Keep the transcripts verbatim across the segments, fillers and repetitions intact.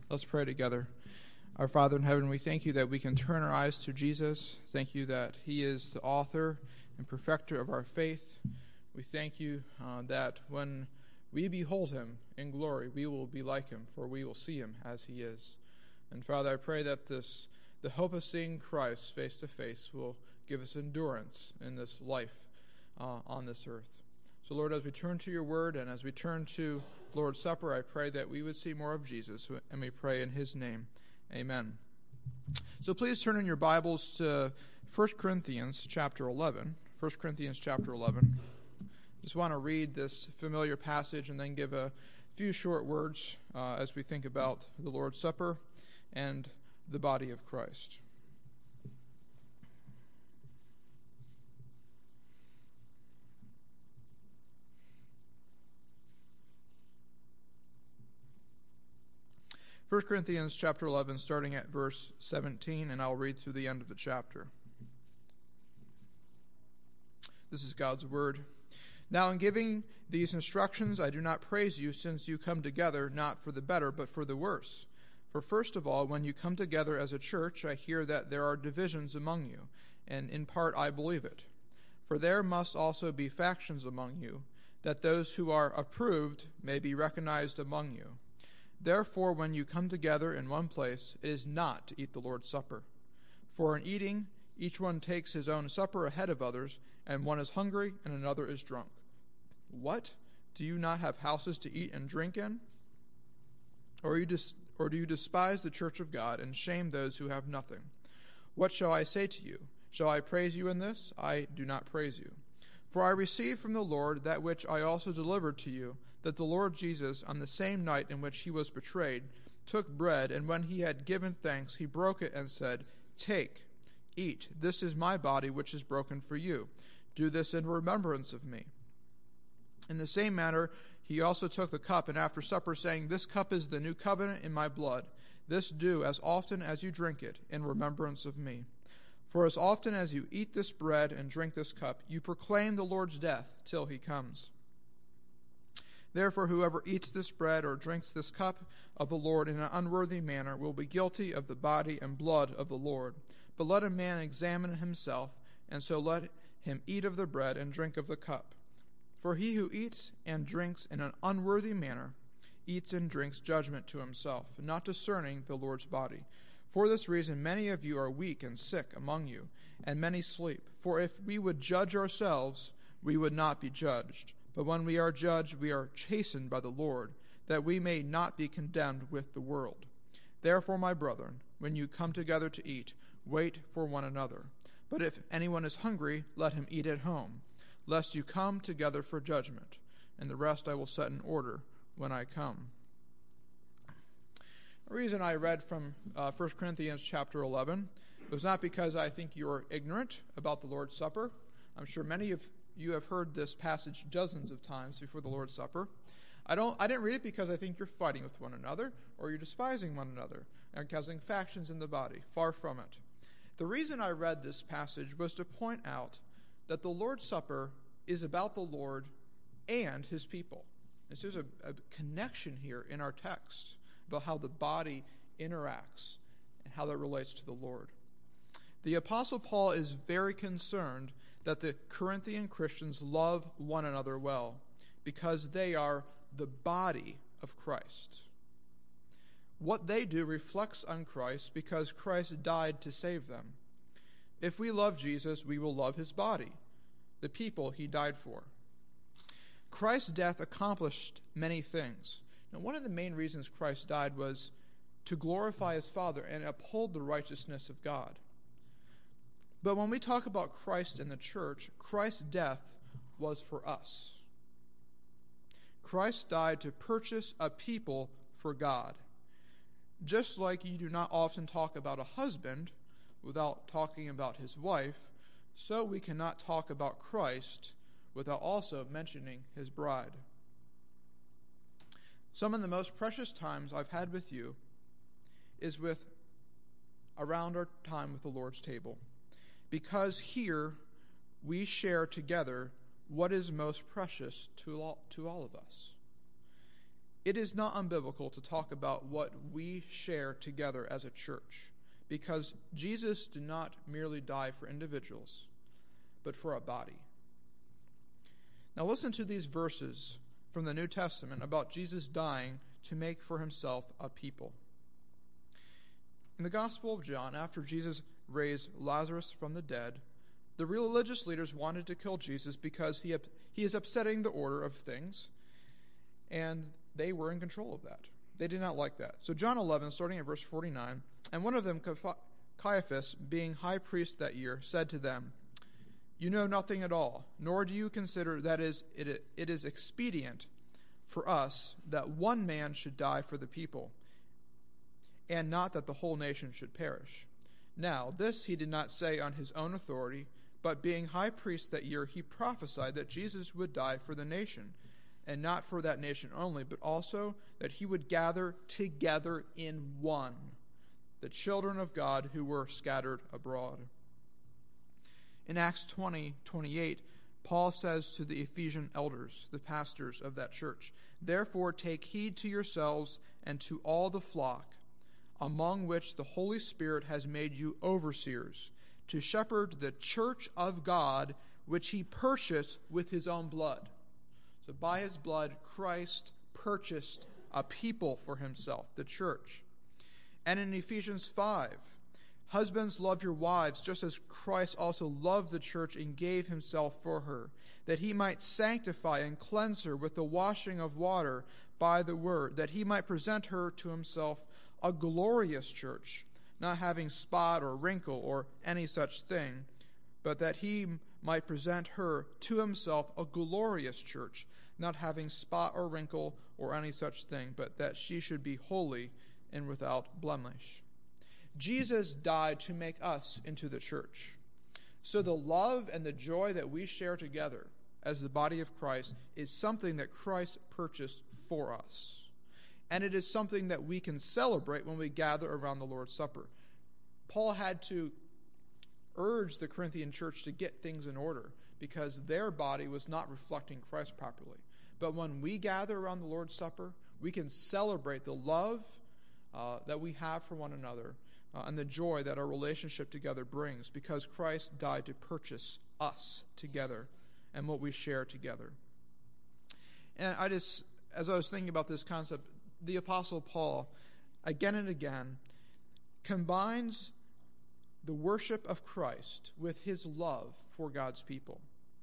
Let's pray together. Our Father in heaven, we thank you that we can turn our eyes to Jesus. Thank you that he is the author and perfecter of our faith. We thank you uh, that when we behold him in glory, we will be like him, for we will see him as he is. And Father, I pray that this, the hope of seeing Christ face to face will give us endurance in this life uh, on this earth. So Lord, as we turn to your word and as we turn to the Lord's Supper, I pray that we would see more of Jesus, and we pray in his name. Amen. So please turn in your Bibles to First Corinthians chapter eleven. First Corinthians chapter eleven. Just want to read this familiar passage and then give a few short words uh, as we think about the Lord's Supper and the body of Christ. First Corinthians chapter eleven, starting at verse seventeen, and I'll read through the end of the chapter. This is God's word. Now in giving these instructions, I do not praise you, since you come together not for the better, but for the worse. For first of all, when you come together as a church, I hear that there are divisions among you, and in part I believe it. For there must also be factions among you, that those who are approved may be recognized among you. Therefore, when you come together in one place, it is not to eat the Lord's Supper. For in eating, each one takes his own supper ahead of others, and one is hungry and another is drunk. What? Do you not have houses to eat and drink in? Or, you dis- or do you despise the church of God and shame those who have nothing? What shall I say to you? Shall I praise you in this? I do not praise you. For I received from the Lord that which I also delivered to you, that the Lord Jesus, on the same night in which he was betrayed, took bread, and when he had given thanks, he broke it and said, Take, eat, this is my body which is broken for you. Do this in remembrance of me. In the same manner, he also took the cup, and after supper, saying, This cup is the new covenant in my blood. This do as often as you drink it, in remembrance of me. For as often as you eat this bread and drink this cup, you proclaim the Lord's death till he comes. Therefore, whoever eats this bread or drinks this cup of the Lord in an unworthy manner will be guilty of the body and blood of the Lord. But let a man examine himself, and so let him eat of the bread and drink of the cup. For he who eats and drinks in an unworthy manner eats and drinks judgment to himself, not discerning the Lord's body. For this reason many of you are weak and sick among you, and many sleep. For if we would judge ourselves, we would not be judged. But when we are judged, we are chastened by the Lord, that we may not be condemned with the world. Therefore, my brethren, when you come together to eat, wait for one another. But if anyone is hungry, let him eat at home, lest you come together for judgment. And the rest I will set in order when I come. The reason I read from uh, First Corinthians chapter eleven was not because I think you are ignorant about the Lord's Supper. I'm sure many of you have heard this passage dozens of times before the Lord's Supper. I don't. I didn't read it because I think you're fighting with one another or you're despising one another and causing factions in the body. Far from it. The reason I read this passage was to point out that the Lord's Supper is about the Lord and his people. This is a, a connection here in our text about how the body interacts and how that relates to the Lord. The Apostle Paul is very concerned that the Corinthian Christians love one another well because they are the body of Christ. What they do reflects on Christ because Christ died to save them. If we love Jesus, we will love his body, the people he died for. Christ's death accomplished many things. Now, one of the main reasons Christ died was to glorify his Father and uphold the righteousness of God. But when we talk about Christ and the church, Christ's death was for us. Christ died to purchase a people for God. Just like you do not often talk about a husband without talking about his wife, so we cannot talk about Christ without also mentioning his bride. Some of the most precious times I've had with you is with around our time with the Lord's table. Because here we share together what is most precious to all, to all of us. It is not unbiblical to talk about what we share together as a church, because Jesus did not merely die for individuals, but for a body. Now listen to these verses from the New Testament about Jesus dying to make for himself a people. In the Gospel of John, after Jesus raised Lazarus from the dead, the religious leaders wanted to kill Jesus because he, he is upsetting the order of things, and they were in control of that. They did not like that. So John eleven, starting at verse forty-nine, and one of them, Caiaphas, being high priest that year, said to them, "You know nothing at all, nor do you consider that is it, it is expedient for us that one man should die for the people, and not that the whole nation should perish." Now this he did not say on his own authority, but being high priest that year, he prophesied that Jesus would die for the nation, and not for that nation only, but also that he would gather together in one the children of God who were scattered abroad. In Acts twenty twenty-eight, Paul says to the Ephesian elders, the pastors of that church, "Therefore take heed to yourselves and to all the flock, among which the Holy Spirit has made you overseers, to shepherd the church of God, which he purchased with his own blood." So by his blood, Christ purchased a people for himself, the church. And in Ephesians five, "Husbands, love your wives, just as Christ also loved the church and gave himself for her, that he might sanctify and cleanse her with the washing of water by the word, that he might present her to himself a glorious church, not having spot or wrinkle or any such thing, but that he might present her to himself a glorious church, not having spot or wrinkle or any such thing, but that she should be holy and without blemish." Jesus died to make us into the church. So the love and the joy that we share together as the body of Christ is something that Christ purchased for us. And it is something that we can celebrate when we gather around the Lord's Supper. Paul had to urge the Corinthian church to get things in order because their body was not reflecting Christ properly. But when we gather around the Lord's Supper, we can celebrate the love uh, that we have for one another uh, and the joy that our relationship together brings, because Christ died to purchase us together and what we share together. And I just, as I was thinking about this concept, the Apostle Paul, again and again, combines the worship of Christ with his love for God's people.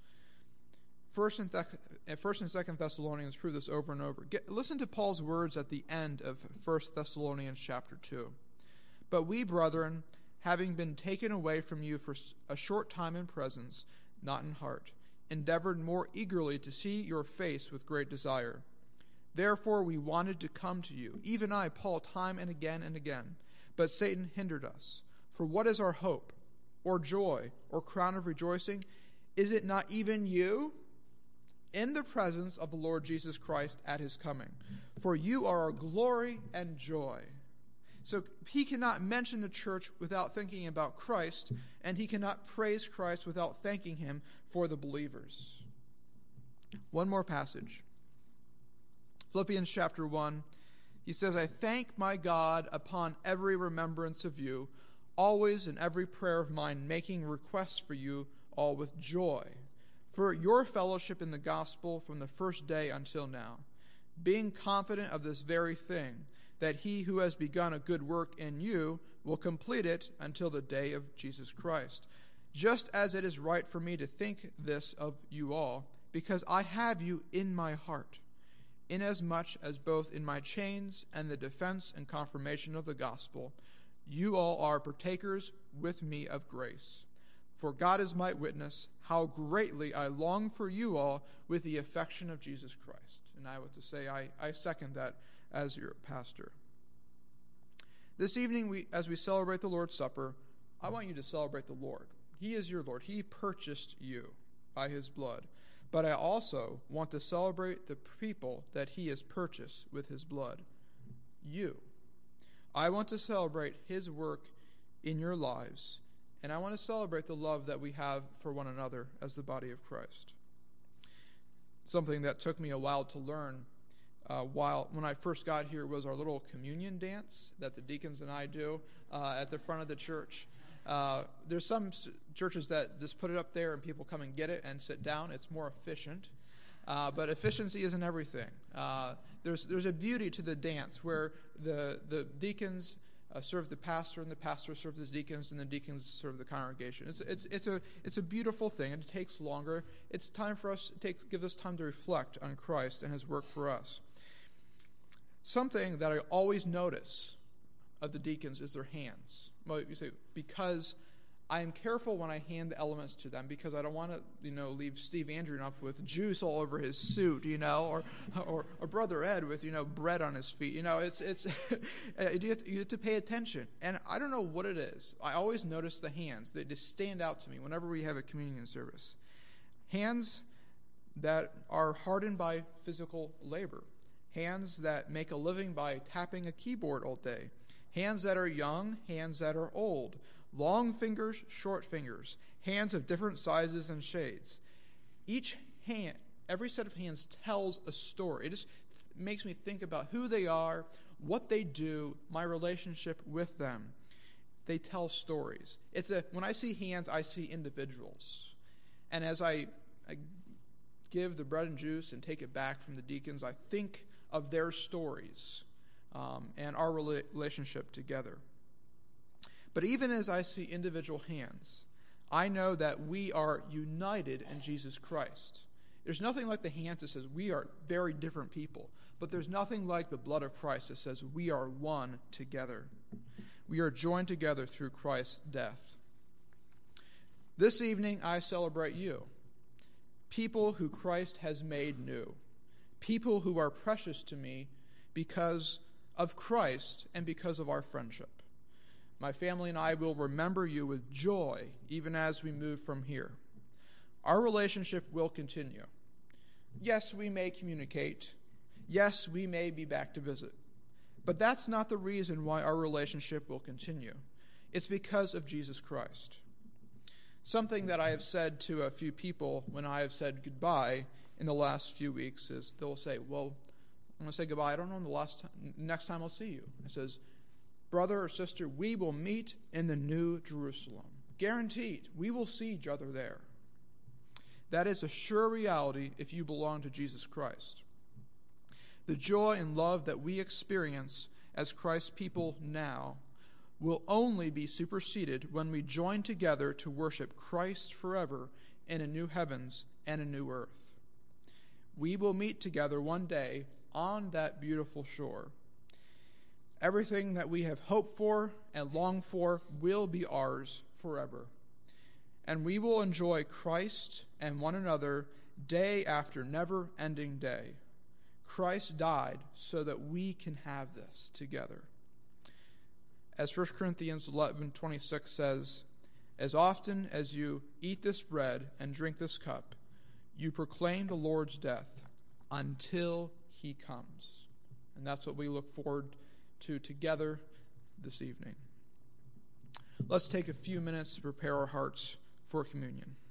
First and, Th- First and Second Thessalonians prove this over and over. Get, listen to Paul's words at the end of First Thessalonians chapter two. "But we, brethren, having been taken away from you for a short time in presence, not in heart, endeavored more eagerly to see your face with great desire. Therefore we wanted to come to you, even I, Paul, time and again and again. But Satan hindered us. For what is our hope, or joy, or crown of rejoicing? Is it not even you? In the presence of the Lord Jesus Christ at his coming. For you are our glory and joy." So he cannot mention the church without thinking about Christ, and he cannot praise Christ without thanking him for the believers. One more passage. Philippians chapter one. He says, "I thank my God upon every remembrance of you, always in every prayer of mine, making requests for you all with joy, for your fellowship in the gospel from the first day until now, being confident of this very thing, that he who has begun a good work in you will complete it until the day of Jesus Christ. Just as it is right for me to think this of you all, because I have you in my heart, inasmuch as both in my chains and the defense and confirmation of the gospel, you all are partakers with me of grace. For God is my witness, how greatly I long for you all with the affection of Jesus Christ." And I want to say, I, I second that as your pastor. This evening, we, as we celebrate the Lord's Supper, I want you to celebrate the Lord. He is your Lord. He purchased you by his blood. But I also want to celebrate the people that he has purchased with his blood. You. I want to celebrate his work in your lives, and I want to celebrate the love that we have for one another as the body of Christ. Something that took me a while to learn uh, while when I first got here was our little communion dance that the deacons and I do uh, at the front of the church. Uh, there's some s- churches that just put it up there and people come and get it and sit down. It's more efficient. Uh, but efficiency isn't everything. Uh, there's there's a beauty to the dance where the the deacons uh, serve the pastor and the pastor serves the deacons and the deacons serve the congregation. It's it's it's a it's a beautiful thing, and it takes longer. It's time for us. It takes gives us time to reflect on Christ and His work for us. Something that I always notice of the deacons is their hands. Well, you say because I am careful when I hand the elements to them because I don't want to, you know, leave Steve Andrew with juice all over his suit, you know, or or, or Brother Ed with, you know, bread on his feet. You know, it's it's you, have to, you have to pay attention. And I don't know what it is. I always notice the hands. They just stand out to me whenever we have a communion service. Hands that are hardened by physical labor. Hands that make a living by tapping a keyboard all day. Hands that are young, hands that are old. Long fingers, short fingers, hands of different sizes and shades. Each hand, every set of hands tells a story. It just makes me think about who they are, what they do, my relationship with them. They tell stories. It's a when I see hands, I see individuals. And as I, I give the bread and juice and take it back from the deacons, I think of their stories um, and our rela- relationship together. But even as I see individual hands, I know that we are united in Jesus Christ. There's nothing like the hands that says we are very different people, but there's nothing like the blood of Christ that says we are one together. We are joined together through Christ's death. This evening, I celebrate you, people who Christ has made new, people who are precious to me because of Christ and because of our friendship. My family and I will remember you with joy even as we move from here. Our relationship will continue. Yes, we may communicate. Yes, we may be back to visit. But that's not the reason why our relationship will continue. It's because of Jesus Christ. Something that I have said to a few people when I have said goodbye in the last few weeks is they'll say, well, I'm going to say goodbye. I don't know when the last time, next time I'll see you. I says, brother or sister, we will meet in the New Jerusalem. Guaranteed, we will see each other there. That is a sure reality if you belong to Jesus Christ. The joy and love that we experience as Christ's people now will only be superseded when we join together to worship Christ forever in a new heavens and a new earth. We will meet together one day on that beautiful shore. Everything that we have hoped for and longed for will be ours forever. And we will enjoy Christ and one another day after never-ending day. Christ died so that we can have this together. As First Corinthians eleven twenty-six says, as often as you eat this bread and drink this cup, you proclaim the Lord's death until he comes. And that's what we look forward to. to together this evening. Let's take a few minutes to prepare our hearts for communion.